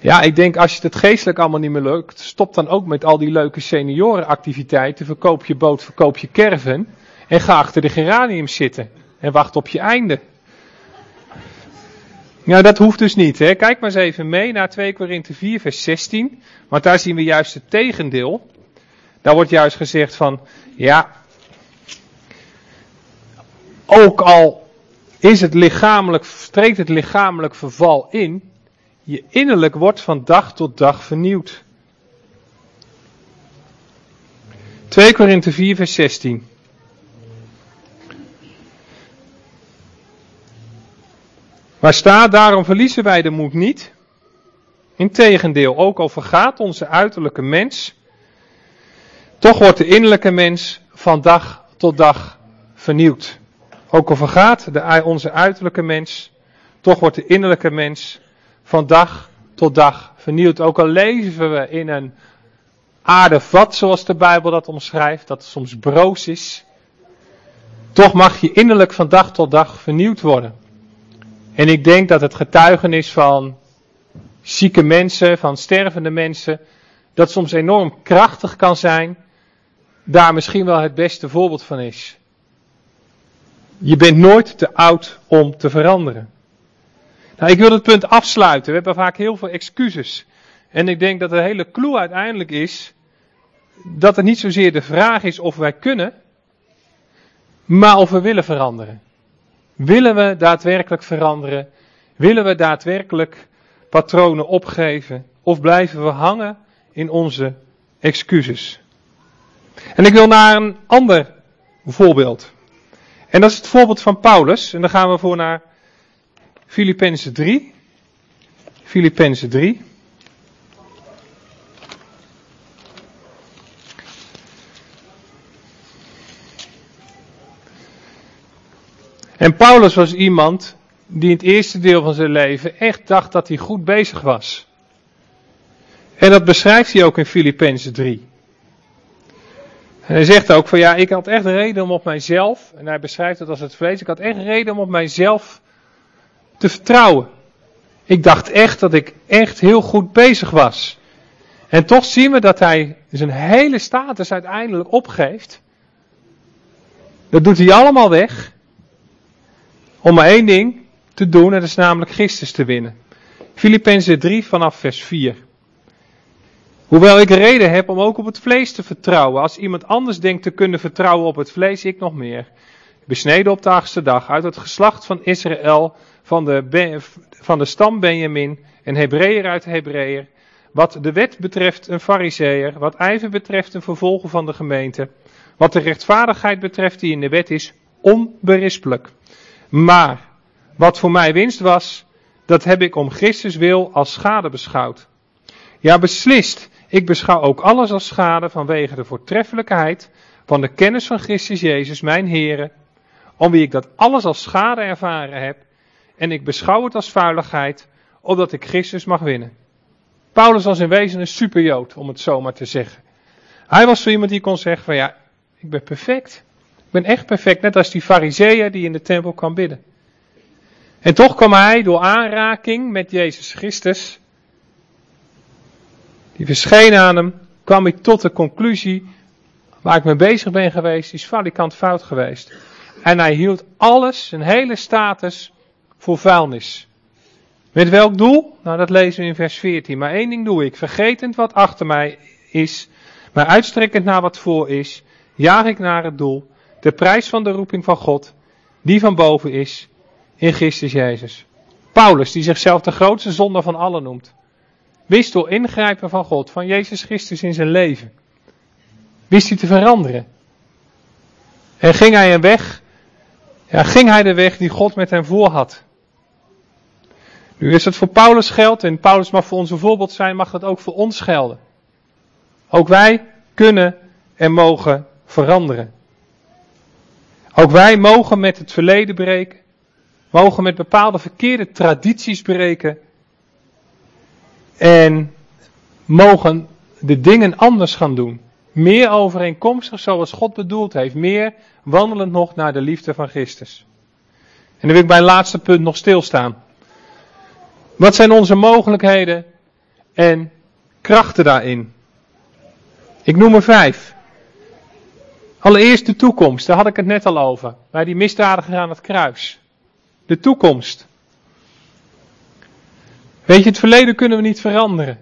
Ja, ik denk als je het geestelijk allemaal niet meer lukt, stop dan ook met al die leuke seniorenactiviteiten. Verkoop je boot, verkoop je caravan en ga achter de geraniums zitten en wacht op je einde. Nou, dat hoeft dus niet. Hè. Kijk maar eens even mee naar twee Korinthe vier vers zestien, want daar zien we juist het tegendeel. Daar wordt juist gezegd van, ja, ook al is het lichamelijk, treedt het lichamelijk verval in, je innerlijk wordt van dag tot dag vernieuwd. twee Korinthe vier vers zestien. Waar staat, daarom verliezen wij de moed niet. Integendeel, ook al vergaat onze uiterlijke mens, toch wordt de innerlijke mens van dag tot dag vernieuwd. Ook al vergaat de, onze uiterlijke mens, toch wordt de innerlijke mens van dag tot dag vernieuwd. Ook al leven we in een aardevat, zoals de Bijbel dat omschrijft, dat soms broos is, toch mag je innerlijk van dag tot dag vernieuwd worden. En ik denk dat het getuigenis van zieke mensen, van stervende mensen, dat soms enorm krachtig kan zijn, daar misschien wel het beste voorbeeld van is. Je bent nooit te oud om te veranderen. Nou, ik wil het punt afsluiten. We hebben vaak heel veel excuses. En ik denk dat de hele clue uiteindelijk is dat het niet zozeer de vraag is of wij kunnen, maar of we willen veranderen. Willen we daadwerkelijk veranderen? Willen we daadwerkelijk patronen opgeven? Of blijven we hangen in onze excuses? En ik wil naar een ander voorbeeld. En dat is het voorbeeld van Paulus. En dan gaan we voor naar Filippenzen drie. Filippenzen drie. En Paulus was iemand die in het eerste deel van zijn leven echt dacht dat hij goed bezig was. En dat beschrijft hij ook in Filippenzen drie. En hij zegt ook van ja, ik had echt reden om op mijzelf, en hij beschrijft het als het vlees, ik had echt reden om op mijzelf te vertrouwen. Ik dacht echt dat ik echt heel goed bezig was. En toch zien we dat hij zijn hele status uiteindelijk opgeeft. Dat doet hij allemaal weg. Om maar één ding te doen, en dat is namelijk Christus te winnen. Filippenzen drie vanaf vers vier. Hoewel ik reden heb om ook op het vlees te vertrouwen. Als iemand anders denkt te kunnen vertrouwen op het vlees, ik nog meer. Besneden op de achtste dag, uit het geslacht van Israël, van de, van de stam Benjamin, een Hebreeër uit de Hebreeër. Wat de wet betreft een Farizeeër, wat ijver betreft een vervolger van de gemeente. Wat de rechtvaardigheid betreft die in de wet is, onberispelijk. Maar wat voor mij winst was, dat heb ik om Christus wil als schade beschouwd. Ja, beslist, ik beschouw ook alles als schade vanwege de voortreffelijkheid van de kennis van Christus Jezus, mijn Heere, om wie ik dat alles als schade ervaren heb, en ik beschouw het als vuiligheid, opdat ik Christus mag winnen. Paulus was in wezen een superjood, om het zo maar te zeggen. Hij was zo iemand die kon zeggen van ja, ik ben perfect. Ik ben echt perfect, net als die Farizeeër die in de tempel kwam bidden. En toch kwam hij door aanraking met Jezus Christus, die verscheen aan hem, kwam hij tot de conclusie, waar ik mee bezig ben geweest, is valikant fout geweest. En hij hield alles, zijn hele status, voor vuilnis. Met welk doel? Nou, dat lezen we in vers veertien. Maar één ding doe ik, vergetend wat achter mij is, maar uitstrekkend naar wat voor is, jaag ik naar het doel, de prijs van de roeping van God, die van boven is, in Christus Jezus. Paulus, die zichzelf de grootste zondaar van allen noemt, wist door ingrijpen van God, van Jezus Christus in zijn leven, wist hij te veranderen. En ging hij een weg, ja, ging hij de weg die God met hem voor had. Nu is het voor Paulus geldt, en Paulus mag voor ons een voorbeeld zijn, mag het ook voor ons gelden. Ook wij kunnen en mogen veranderen. Ook wij mogen met het verleden breken, mogen met bepaalde verkeerde tradities breken en mogen de dingen anders gaan doen. Meer overeenkomstig zoals God bedoeld heeft, meer wandelend nog naar de liefde van Christus. En dan wil ik bij het laatste punt nog stilstaan. Wat zijn onze mogelijkheden en krachten daarin. Ik noem er vijf. Allereerst de toekomst, daar had ik het net al over. Bij die misdadiger aan het kruis. De toekomst. Weet je, het verleden kunnen we niet veranderen.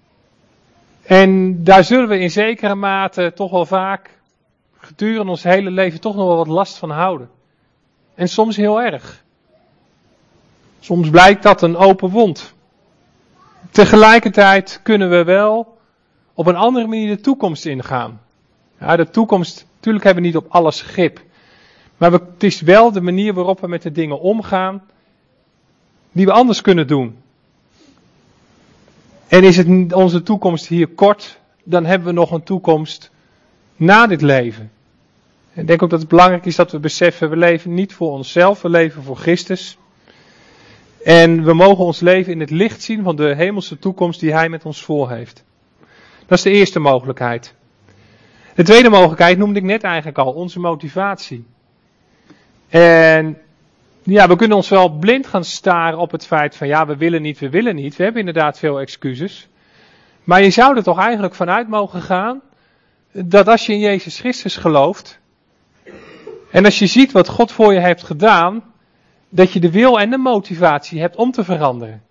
En daar zullen we in zekere mate toch wel vaak gedurende ons hele leven toch nog wel wat last van houden. En soms heel erg. Soms blijkt dat een open wond. Tegelijkertijd kunnen we wel op een andere manier de toekomst ingaan. Ja, de toekomst, natuurlijk hebben we niet op alles grip. Maar we, het is wel de manier waarop we met de dingen omgaan die we anders kunnen doen. En is het onze toekomst hier kort, dan hebben we nog een toekomst na dit leven. Ik denk ook dat het belangrijk is dat we beseffen, we leven niet voor onszelf, we leven voor Christus. En we mogen ons leven in het licht zien van de hemelse toekomst die Hij met ons voor heeft. Dat is de eerste mogelijkheid. De tweede mogelijkheid noemde ik net eigenlijk al, onze motivatie. En ja, we kunnen ons wel blind gaan staren op het feit van ja, we willen niet, we willen niet. We hebben inderdaad veel excuses. Maar je zou er toch eigenlijk vanuit mogen gaan dat als je in Jezus Christus gelooft en als je ziet wat God voor je heeft gedaan, dat je de wil en de motivatie hebt om te veranderen.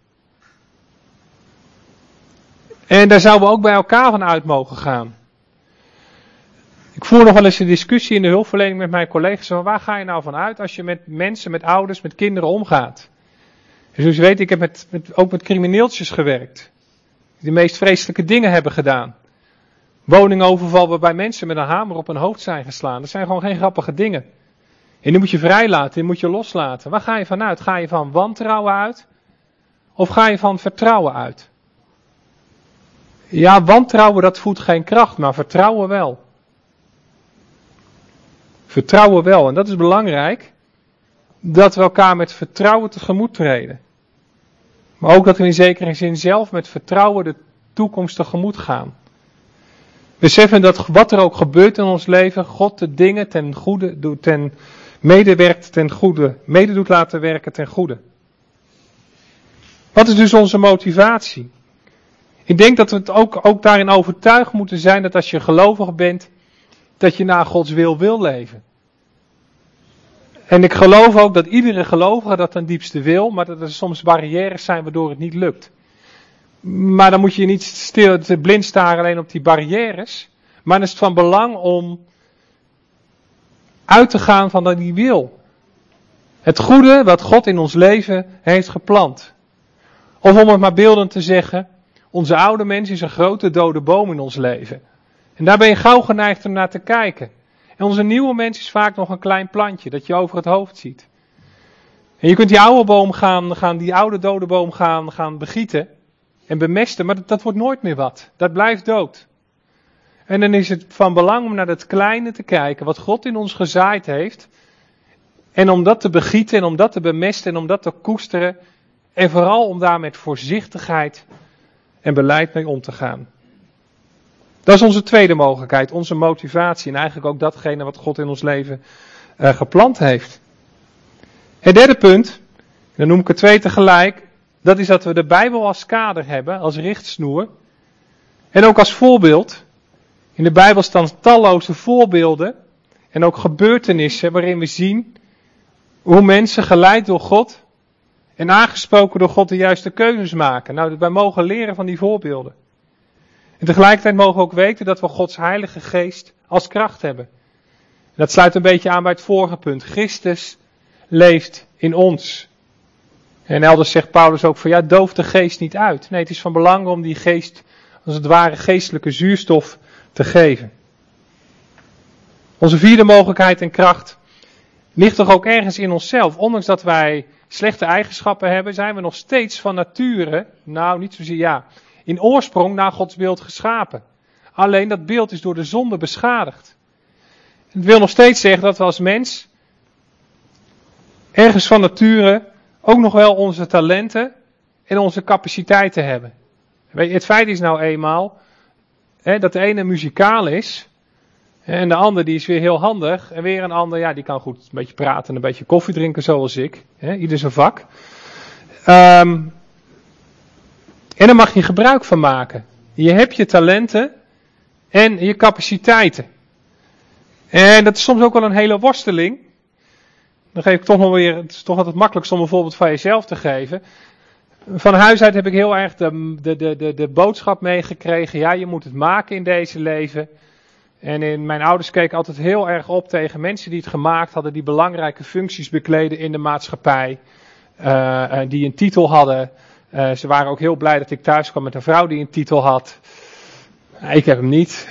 En daar zouden we ook bij elkaar van uit mogen gaan. Ik voer nog wel eens een discussie in de hulpverlening met mijn collega's. Van waar ga je nou van uit als je met mensen, met ouders, met kinderen omgaat? En zoals je weet, ik heb met, met, ook met crimineeltjes gewerkt. Die de meest vreselijke dingen hebben gedaan. Woningoverval waarbij mensen met een hamer op hun hoofd zijn geslaan. Dat zijn gewoon geen grappige dingen. En die moet je vrijlaten, die moet je loslaten. Waar ga je van uit? Ga je van wantrouwen uit? Of ga je van vertrouwen uit? Ja, wantrouwen dat voedt geen kracht, maar vertrouwen wel. Vertrouwen wel, en dat is belangrijk, dat we elkaar met vertrouwen tegemoet treden. Maar ook dat we in zekere zin zelf met vertrouwen de toekomst tegemoet gaan. Beseffen dat wat er ook gebeurt in ons leven, God de dingen ten goede doet, ten medewerkt ten goede, mede doet laten werken ten goede. Wat is dus onze motivatie? Ik denk dat we het ook, ook daarin overtuigd moeten zijn dat als je gelovig bent, dat je naar Gods wil wil leven. En ik geloof ook dat iedere gelovige dat ten diepste wil, maar dat er soms barrières zijn waardoor het niet lukt. Maar dan moet je niet stil, blind staren alleen op die barrières, maar dan is het van belang om uit te gaan van die wil. Het goede wat God in ons leven heeft geplant. Of om het maar beeldend te zeggen, onze oude mens is een grote dode boom in ons leven. En daar ben je gauw geneigd om naar te kijken. En onze nieuwe mens is vaak nog een klein plantje dat je over het hoofd ziet. En je kunt die oude boom gaan, gaan die oude dode boom gaan, gaan begieten en bemesten, maar dat, dat wordt nooit meer wat. Dat blijft dood. En dan is het van belang om naar dat kleine te kijken, wat God in ons gezaaid heeft. En om dat te begieten en om dat te bemesten en om dat te koesteren. En vooral om daar met voorzichtigheid en beleid mee om te gaan. Dat is onze tweede mogelijkheid, onze motivatie en eigenlijk ook datgene wat God in ons leven uh, geplant heeft. Het derde punt, dan noem ik er twee tegelijk, dat is dat we de Bijbel als kader hebben, als richtsnoer. En ook als voorbeeld. In de Bijbel staan talloze voorbeelden en ook gebeurtenissen waarin we zien hoe mensen geleid door God en aangesproken door God de juiste keuzes maken. Nou, wij mogen leren van die voorbeelden. En tegelijkertijd mogen we ook weten dat we Gods Heilige Geest als kracht hebben. En dat sluit een beetje aan bij het vorige punt. Christus leeft in ons. En elders zegt Paulus ook van ja, doof de geest niet uit. Nee, het is van belang om die geest als het ware geestelijke zuurstof te geven. Onze vierde mogelijkheid en kracht ligt toch ook ergens in onszelf. Ondanks dat wij slechte eigenschappen hebben, zijn we nog steeds van nature, nou niet zozeer ja, in oorsprong naar Gods beeld geschapen. Alleen dat beeld is door de zonde beschadigd. Het wil nog steeds zeggen dat we als mens ergens van nature ook nog wel onze talenten en onze capaciteiten hebben. Weet je, het feit is nou eenmaal hè, dat de ene muzikaal is en de ander die is weer heel handig en weer een ander, ja, die kan goed een beetje praten en een beetje koffie drinken zoals ik. Hè, ieder zijn vak. Um, En daar mag je gebruik van maken. Je hebt je talenten en je capaciteiten. En dat is soms ook wel een hele worsteling. Dan geef ik toch nog weer, het is toch altijd makkelijkst om een voorbeeld van jezelf te geven. Van huis uit heb ik heel erg de, de, de, de, de boodschap meegekregen. Ja, je moet het maken in deze leven. En in, mijn ouders keken altijd heel erg op tegen mensen die het gemaakt hadden. Die belangrijke functies bekleden in de maatschappij. Uh, die een titel hadden. Uh, ze waren ook heel blij dat ik thuis kwam met een vrouw die een titel had. Ik heb hem niet.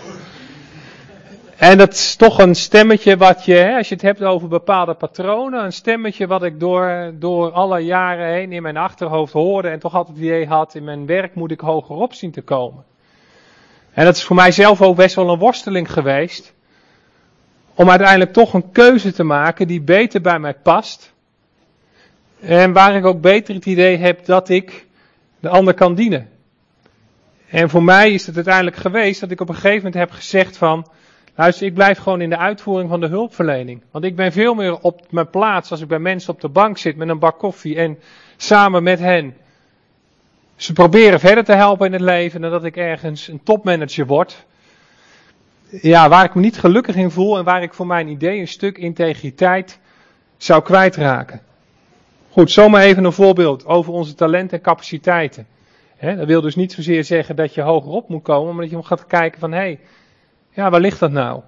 En dat is toch een stemmetje wat je, hè, als je het hebt over bepaalde patronen, een stemmetje wat ik door, door alle jaren heen in mijn achterhoofd hoorde en toch altijd het idee had, in mijn werk moet ik hogerop zien te komen. En dat is voor mij zelf ook best wel een worsteling geweest, om uiteindelijk toch een keuze te maken die beter bij mij past. En waar ik ook beter het idee heb dat ik de ander kan dienen. En voor mij is het uiteindelijk geweest dat ik op een gegeven moment heb gezegd van, luister, ik blijf gewoon in de uitvoering van de hulpverlening. Want ik ben veel meer op mijn plaats als ik bij mensen op de bank zit met een bak koffie en samen met hen ze proberen verder te helpen in het leven dan dat ik ergens een topmanager word. Ja, waar ik me niet gelukkig in voel en waar ik voor mijn idee een stuk integriteit zou kwijtraken. Goed, zomaar even een voorbeeld over onze talenten en capaciteiten. He, dat wil dus niet zozeer zeggen dat je hogerop moet komen, maar dat je gaat kijken van, hé, hey, ja, waar ligt dat nou?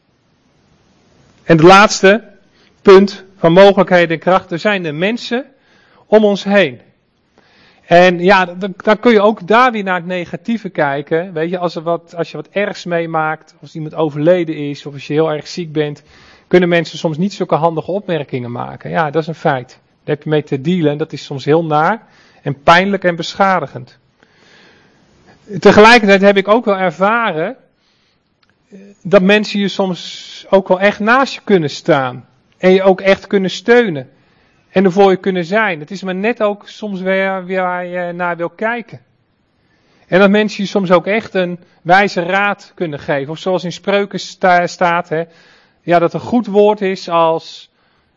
En het laatste punt van mogelijkheden en krachten zijn de mensen om ons heen. En ja, dan, dan kun je ook daar weer naar het negatieve kijken. Weet je, als, er wat, als je wat ergs meemaakt, als iemand overleden is, of als je heel erg ziek bent, kunnen mensen soms niet zulke handige opmerkingen maken. Ja, dat is een feit. Daar heb je mee te dealen en dat is soms heel naar en pijnlijk en beschadigend. Tegelijkertijd heb ik ook wel ervaren dat mensen je soms ook wel echt naast je kunnen staan. En je ook echt kunnen steunen. En er voor je kunnen zijn. Het is maar net ook soms weer, weer waar je naar wil kijken. En dat mensen je soms ook echt een wijze raad kunnen geven. Of zoals in Spreuken sta, staat. Hè, ja, dat een goed woord is als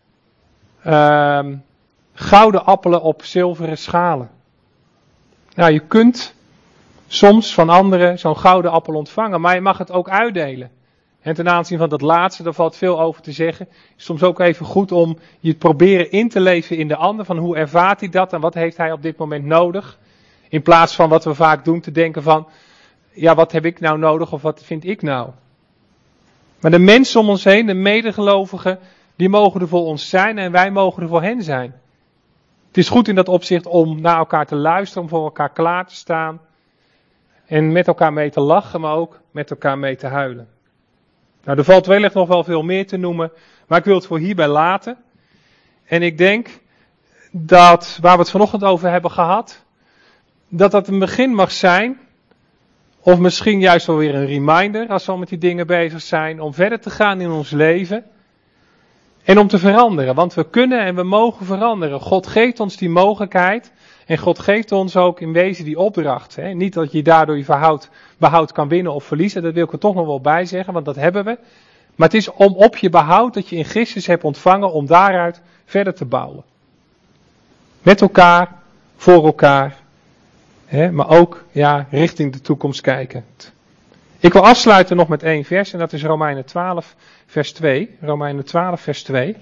uh, gouden appelen op zilveren schalen. Nou, je kunt soms van anderen zo'n gouden appel ontvangen, maar je mag het ook uitdelen. En ten aanzien van dat laatste, daar valt veel over te zeggen. Is soms ook even goed om je te proberen in te leven in de ander. Van hoe ervaart hij dat en wat heeft hij op dit moment nodig. In plaats van wat we vaak doen te denken van, ja, wat heb ik nou nodig of wat vind ik nou. Maar de mensen om ons heen, de medegelovigen, die mogen er voor ons zijn en wij mogen er voor hen zijn. Het is goed in dat opzicht om naar elkaar te luisteren, om voor elkaar klaar te staan. En met elkaar mee te lachen, maar ook met elkaar mee te huilen. Nou, er valt wellicht nog wel veel meer te noemen, maar ik wil het voor hierbij laten. En ik denk dat, waar we het vanochtend over hebben gehad, dat dat een begin mag zijn, of misschien juist wel weer een reminder, als we al met die dingen bezig zijn, om verder te gaan in ons leven. En om te veranderen, want we kunnen en we mogen veranderen. God geeft ons die mogelijkheid. En God geeft ons ook in wezen die opdracht. Hè? Niet dat je daardoor je behoud, behoud kan winnen of verliezen. Dat wil ik er toch nog wel bij zeggen, want dat hebben we. Maar het is om op je behoud dat je in Christus hebt ontvangen om daaruit verder te bouwen. Met elkaar, voor elkaar. Hè? Maar ook ja, richting de toekomst kijkend. Ik wil afsluiten nog met één vers en dat is Romeinen twaalf vers twee. Romeinen twaalf vers twee.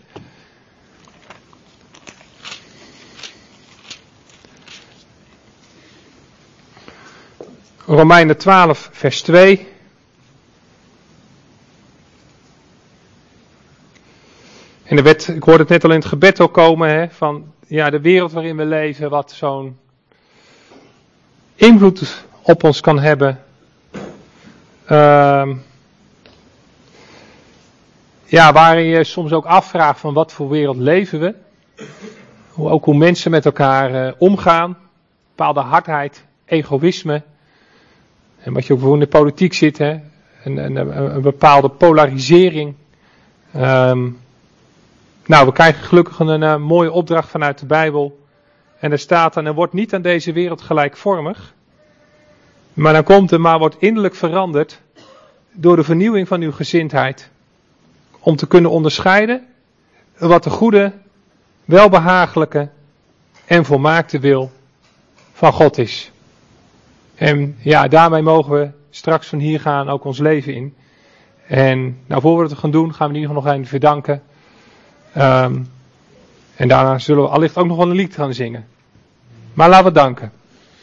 Romeinen twaalf vers twee. En er werd, ik hoorde het net al in het gebed al komen, hè, van ja, de wereld waarin we leven, wat zo'n invloed op ons kan hebben. Uh, ja, waarin je soms ook afvraagt van wat voor wereld leven we. Hoe, ook hoe mensen met elkaar uh, omgaan. Bepaalde hardheid, egoïsme. En wat je ook voor in de politiek zit, hè. Een, een, een, een bepaalde polarisering. Um, nou, we krijgen gelukkig een, een, een mooie opdracht vanuit de Bijbel. En er staat dan, er wordt niet aan deze wereld gelijkvormig. Maar dan komt er, maar wordt innerlijk veranderd door de vernieuwing van uw gezindheid. Om te kunnen onderscheiden wat de goede, welbehagelijke en volmaakte wil van God is. En ja, daarmee mogen we straks van hier gaan ook ons leven in. En nou, voor we het gaan doen, gaan we in ieder geval nog even bedanken. Um, en daarna zullen we allicht ook nog wel een lied gaan zingen. Maar laten we danken.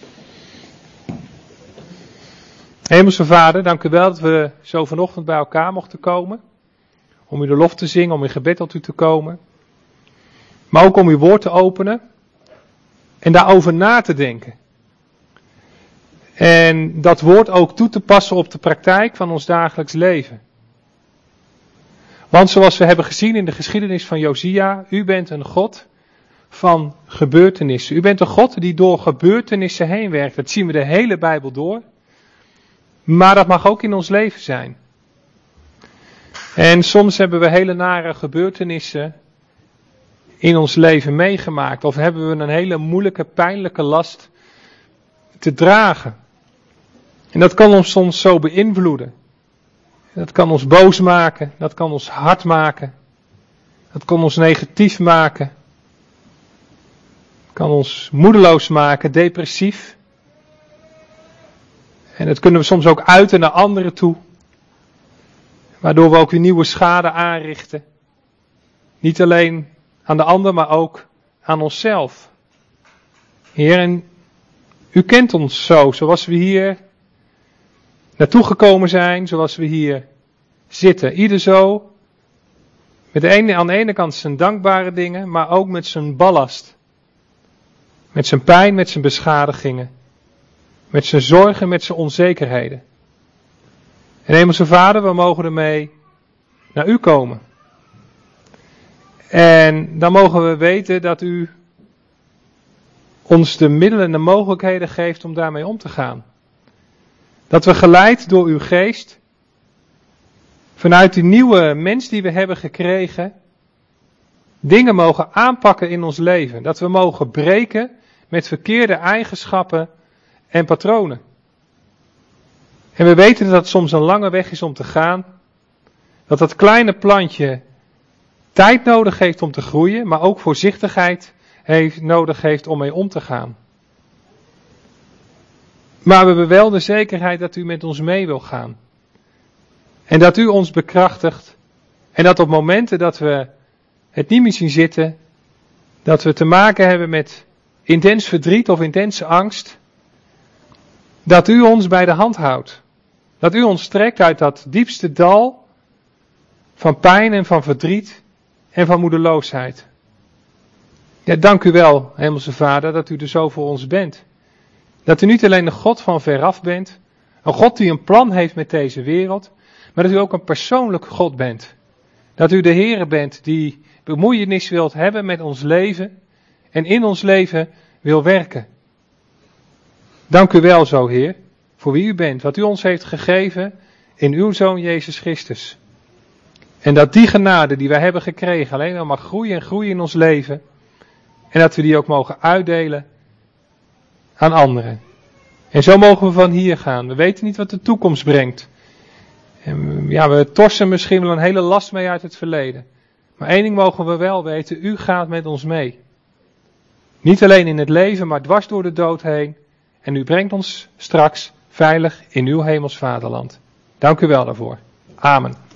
Hemelse Vader, dank u wel dat we zo vanochtend bij elkaar mochten komen. Om u de lof te zingen, om in gebed tot u te komen. Maar ook om uw woord te openen. En daarover na te denken. En dat woord ook toe te passen op de praktijk van ons dagelijks leven. Want zoals we hebben gezien in de geschiedenis van Josia, u bent een God van gebeurtenissen. U bent een God die door gebeurtenissen heen werkt. Dat zien we de hele Bijbel door. Maar dat mag ook in ons leven zijn. En soms hebben we hele nare gebeurtenissen in ons leven meegemaakt. Of hebben we een hele moeilijke, pijnlijke last te dragen. En dat kan ons soms zo beïnvloeden. Dat kan ons boos maken. Dat kan ons hard maken. Dat kan ons negatief maken. Dat kan ons moedeloos maken, depressief. En dat kunnen we soms ook uiten naar anderen toe. Waardoor we ook weer nieuwe schade aanrichten. Niet alleen aan de ander, maar ook aan onszelf. Heer, en u kent ons zo, zoals we hier naartoe gekomen zijn, zoals we hier zitten. Ieder zo, met de ene, aan de ene kant zijn dankbare dingen, maar ook met zijn ballast. Met zijn pijn, met zijn beschadigingen. Met zijn zorgen, met zijn onzekerheden. En Hemelse Vader, we mogen ermee naar u komen. En dan mogen we weten dat u ons de middelen en de mogelijkheden geeft om daarmee om te gaan. Dat we geleid door uw geest, vanuit die nieuwe mens die we hebben gekregen, dingen mogen aanpakken in ons leven. Dat we mogen breken met verkeerde eigenschappen en patronen. En we weten dat het soms een lange weg is om te gaan. Dat dat kleine plantje tijd nodig heeft om te groeien, maar ook voorzichtigheid heeft, nodig heeft om mee om te gaan. Maar we hebben wel de zekerheid dat u met ons mee wil gaan. En dat u ons bekrachtigt. En dat op momenten dat we het niet meer zien zitten, dat we te maken hebben met intens verdriet of intense angst, dat u ons bij de hand houdt. Dat u ons trekt uit dat diepste dal van pijn en van verdriet en van moedeloosheid. Ja, dank u wel, Hemelse Vader, dat u er zo voor ons bent. Dat u niet alleen een God van veraf bent, een God die een plan heeft met deze wereld, maar dat u ook een persoonlijke God bent. Dat u de Heere bent die bemoeienis wilt hebben met ons leven en in ons leven wil werken. Dank u wel zo, Heer, voor wie u bent, wat u ons heeft gegeven in uw Zoon Jezus Christus. En dat die genade die wij hebben gekregen alleen maar mag groeien en groeien in ons leven. En dat we die ook mogen uitdelen aan anderen. En zo mogen we van hier gaan. We weten niet wat de toekomst brengt. En ja, we torsen misschien wel een hele last mee uit het verleden. Maar één ding mogen we wel weten, u gaat met ons mee. Niet alleen in het leven, maar dwars door de dood heen. En u brengt ons straks veilig in uw hemels vaderland. Dank u wel daarvoor. Amen.